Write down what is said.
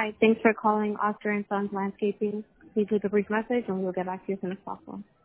Hi. Thanks for calling Oscar and Sons Landscaping. Please leave a brief message, and we'll get back to you as soon as possible.